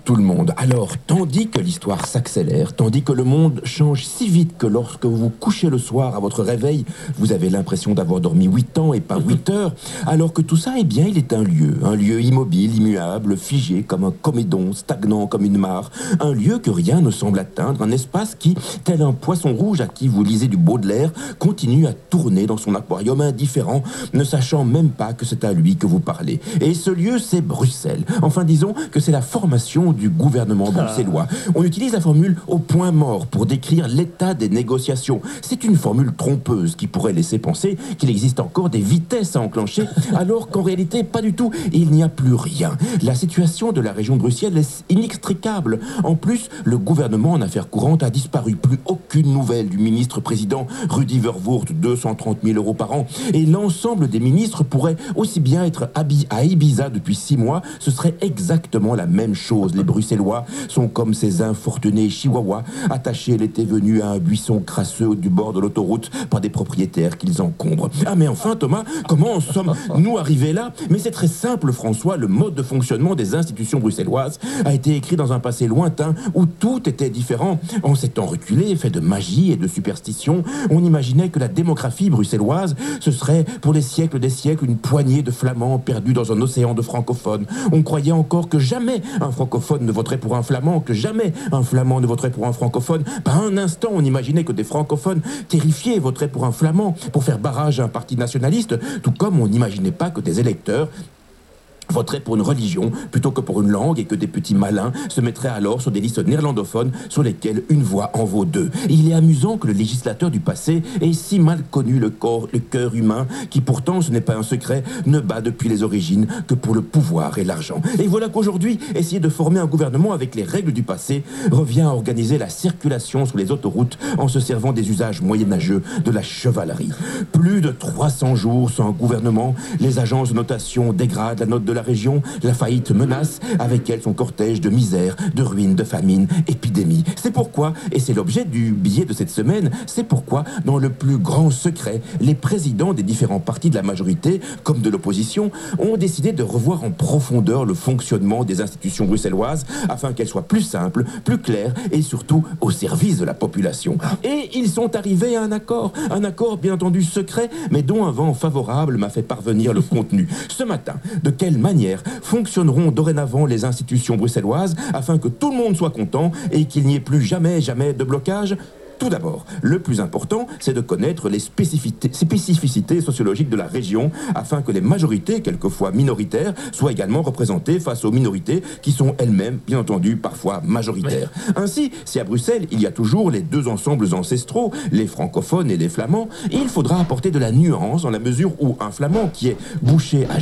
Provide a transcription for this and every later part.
tout le monde. Alors, tandis que l'histoire s'accélère, tandis que le monde change si vite que lorsque vous vous couchez le soir à votre réveil, vous avez l'impression d'avoir dormi 8 ans et pas 8 heures, alors que tout ça, eh bien, il est un lieu immobile, immuable, figé comme un comédon, stagnant comme une mare, un lieu que rien ne semble atteindre, un espace qui, tel un poisson rouge à qui vous lisez du Baudelaire, continue à tourner dans son aquarium indifférent, ne sachant même pas que c'est à lui que vous parlez. Et ce lieu, c'est Bruxelles. Enfin, disons que c'est la formation du gouvernement bruxellois. On utilise la formule au point mort pour décrire l'état des négociations. C'est une formule trompeuse qui pourrait laisser penser qu'il existe encore des vitesses à enclencher, alors qu'en réalité, pas du tout. Il n'y a plus rien. La situation de la région de Bruxelles est inextricable. En plus, le gouvernement en affaires courantes a disparu. Plus aucune nouvelle du ministre-président Rudy Verwoerd, 230 000 € par an. Et l'ensemble des ministres pourraient aussi bien être à Ibiza depuis 6 mois. Ce serait exactement la même chose. Les Bruxellois sont comme ces infortunés chihuahuas, attachés l'été venu à un buisson crasseux du bord de l'autoroute par des propriétaires qu'ils encombrent. Ah mais enfin Thomas, comment en sommes-nous arrivés là? Mais c'est très simple François, le mode de fonctionnement des institutions bruxelloises a été écrit dans un passé lointain où tout était différent. En s'étant reculé, fait de magie et de superstition, on imaginait que la démographie bruxelloise, ce serait pour les siècles des siècles une poignée de flamands perdus dans un océan de francophones. On croyait encore que jamais un francophone ne voterait pour un flamand, que jamais un flamand ne voterait pour un francophone. Pas un instant, on imaginait que des francophones terrifiés voteraient pour un flamand pour faire barrage à un parti nationaliste, tout comme on n'imaginait pas que des électeurs voteraient pour une religion plutôt que pour une langue et que des petits malins se mettraient alors sur des listes néerlandophones sur lesquelles une voix en vaut 2. Et il est amusant que le législateur du passé ait si mal connu le cœur humain qui pourtant, ce n'est pas un secret, ne bat depuis les origines que pour le pouvoir et l'argent. Et voilà qu'aujourd'hui, essayer de former un gouvernement avec les règles du passé revient à organiser la circulation sur les autoroutes en se servant des usages moyenâgeux de la chevalerie. Plus de 300 jours sans gouvernement, les agences de notation dégradent la note de la région, la faillite menace, avec elle son cortège de misère, de ruines, de famine, épidémie. C'est pourquoi, et c'est l'objet du billet de cette semaine, c'est pourquoi, dans le plus grand secret, les présidents des différents partis de la majorité, comme de l'opposition, ont décidé de revoir en profondeur le fonctionnement des institutions bruxelloises, afin qu'elles soient plus simples, plus claires, et surtout au service de la population. Et ils sont arrivés à un accord bien entendu secret, mais dont un vent favorable m'a fait parvenir le contenu. Ce matin, de quelle manière fonctionneront dorénavant les institutions bruxelloises afin que tout le monde soit content et qu'il n'y ait plus jamais de blocage? Tout d'abord, le plus important, c'est de connaître les spécificités sociologiques de la région afin que les majorités, quelquefois minoritaires, soient également représentées face aux minorités qui sont elles-mêmes, bien entendu, parfois majoritaires. Ainsi, si à Bruxelles, il y a toujours les deux ensembles ancestraux, les francophones et les flamands, il faudra apporter de la nuance dans la mesure où un flamand qui est bouché à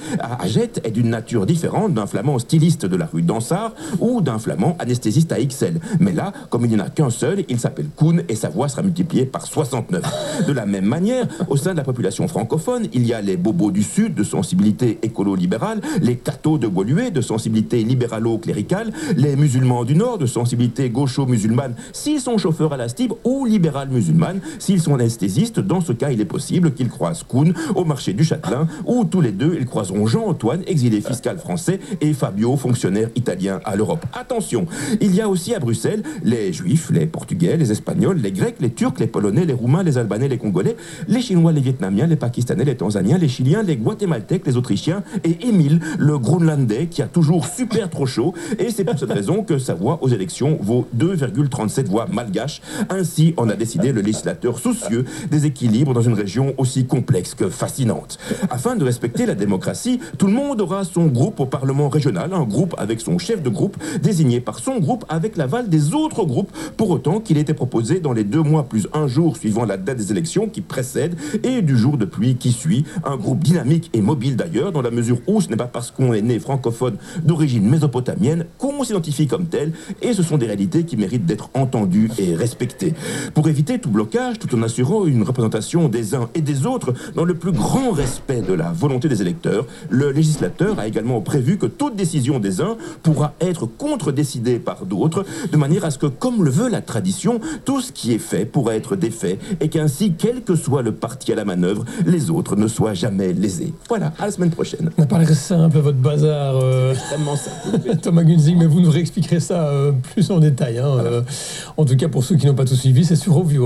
Gette est d'une nature différente d'un flamand styliste de la rue d'Ansart ou d'un flamand anesthésiste à Ixelles. Mais là, comme il n'y en a qu'un seul, il s'appelle Koen et sa voix sera multipliée par 69. De la même manière, au sein de la population francophone, il y a les bobos du Sud de sensibilité écolo-libérale, les cathos de Woluwe de sensibilité libéralo-cléricale, les musulmans du Nord de sensibilité gaucho-musulmane s'ils sont chauffeurs à la Stib ou libérales musulmanes s'ils sont anesthésistes. Dans ce cas, il est possible qu'ils croisent Koen au marché du Châtelain ou tous les deux, ils croiseront Jean-Antoine, exilé fiscal français, et Fabio, fonctionnaire italien à l'Europe. Attention, il y a aussi à Bruxelles les Juifs, les Portugais, les Espagnols, les Grecs, les Turcs, les Polonais, les Roumains, les Albanais, les Congolais, les Chinois, les Vietnamiens, les Pakistanais, les Tanzaniens, les Chiliens, les Guatémaltèques, les Autrichiens et Émile, le Groenlandais, qui a toujours super trop chaud. Et c'est pour cette raison que sa voix aux élections vaut 2,37 voix malgaches. Ainsi en a décidé le législateur soucieux des équilibres dans une région aussi complexe que fascinante. Afin de respecter la démocratie, tout le monde aura son groupe au Parlement régional, un groupe avec son chef de groupe, désigné par son groupe avec l'aval des autres groupes, pour autant qu'il était proposé dans les 2 mois plus 1 jour suivant la date des élections qui précède et du jour de pluie qui suit. Un groupe dynamique et mobile d'ailleurs, dans la mesure où ce n'est pas parce qu'on est né francophone d'origine mésopotamienne qu'on s'identifie comme tel, et ce sont des réalités qui méritent d'être entendues et respectées. Pour éviter tout blocage, tout en assurant une représentation des uns et des autres dans le plus grand respect de la volonté des électeurs, le législateur a également prévu que toute décision des uns pourra être contre-décidée par d'autres, de manière à ce que, comme le veut la tradition, tout ce qui est fait pourra être défait et qu'ainsi, quel que soit le parti à la manœuvre, les autres ne soient jamais lésés. Voilà, à la semaine prochaine. On a parlé simple, votre bazar. Extrêmement simple. Thomas Gunzing, mais vous nous réexpliquerez ça plus en détail. En tout cas, pour ceux qui n'ont pas tout suivi, c'est sur Rovio.